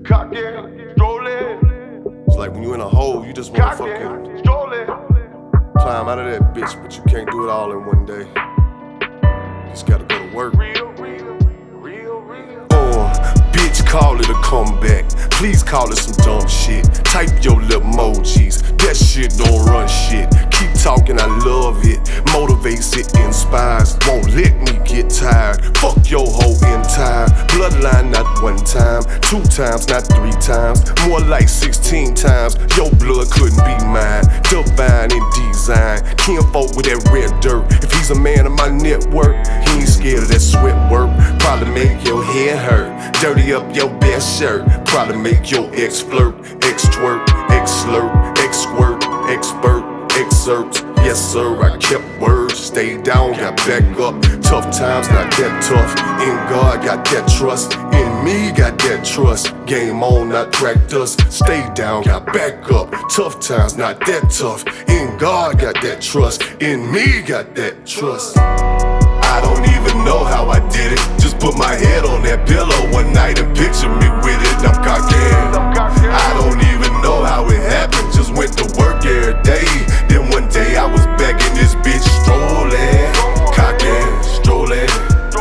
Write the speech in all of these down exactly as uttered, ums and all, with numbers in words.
Cocky, strolling. It's like when you in a hole, you just wanna fucking climb out of that bitch, but you can't do it all in one day. You just gotta go to work. Uh, bitch, call it a comeback. Please call it some dumb shit. Type your little emojis. That shit don't run shit. Keep talking, I love it. Motivates, it inspires. Won't let me get tired. Fuck your whole entire bloodline, not one time, two times, not three times, more like sixteen times. Your blood couldn't be mine. Divine in design. Kinfolk with that red dirt. If he's a man of my network, he ain't scared of that sweat work. Probably make your head hurt. Dirty up your best shirt. Probably make your ex flirt, ex twerk, ex slurp, ex squirt, expert, excerpt. Yes sir, I kept word. Stayed down, got back up. Tough times, not that tough. In God, got that trust. In me, got that trust. Game on, not cracked us. Stayed down, got back up. Tough times, not that tough. In God, got that trust. In me, got that trust. I don't even know how I did it. Just put my head on that pillow one night and picture me with it. I'm cocky. I don't even know how it happened. Just went to work every day. Then one day I was back in this bitch strolling. Cocky, strolling.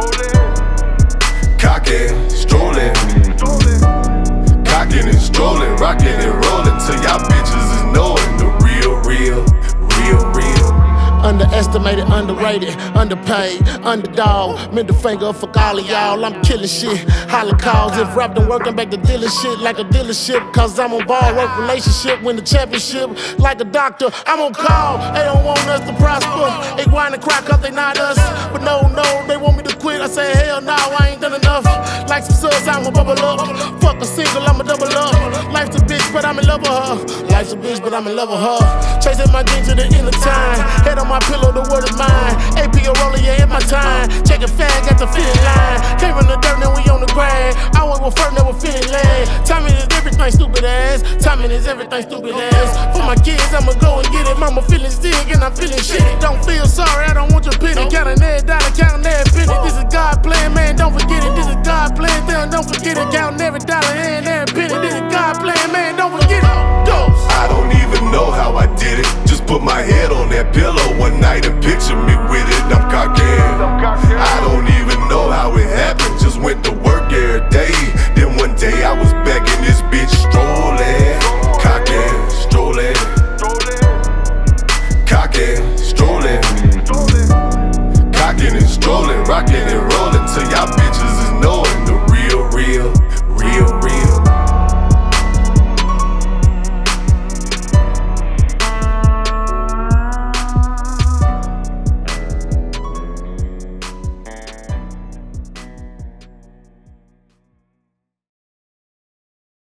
Cocky, strolling. Cocking and strolling, rocking and rolling till y'all bitches is knowing the real, real, real, real. Underestimated, underrated, underpaid, underdog. Middle finger for all of y'all. I'm killing shit. Holocaust. If rap don't work, I'm back to dealing shit like a dealership. Cause I'm on ball, work relationship, win the championship. Like a doctor, I'm on call. They don't want us to prosper. They whine and cry cause they not us. But no, no, they want me to quit. I say hell no, I ain't done enough. Like some suds, I'ma bubble up. Fuck a single, I'ma double up. Life's a bitch, but I'm in love with her. Life's a bitch, but I'm in love with her. Chasing my dreams to the end of time. Head on my pillow, the word is mine. A P a roller, yeah, in my time. Check a fag at the fitting line. Came from the dirt, now we on the grind. I went with first, never fitting land. Timing is everything, stupid ass. Timing is everything, stupid ass. For my kids, I'ma go and get it. Mama feeling sick and I'm feeling shitty. Don't feel sorry, I don't want your pity. Counting every dollar, counting every penny. This is God plan, man, don't forget it. This is God plan, damn, don't forget it. Counting every dollar and every penny. This is God plan, man, don't forget it. Go. I don't even know how I did it. Just put my head on that pillow one night and picture me with it. I'm cocky.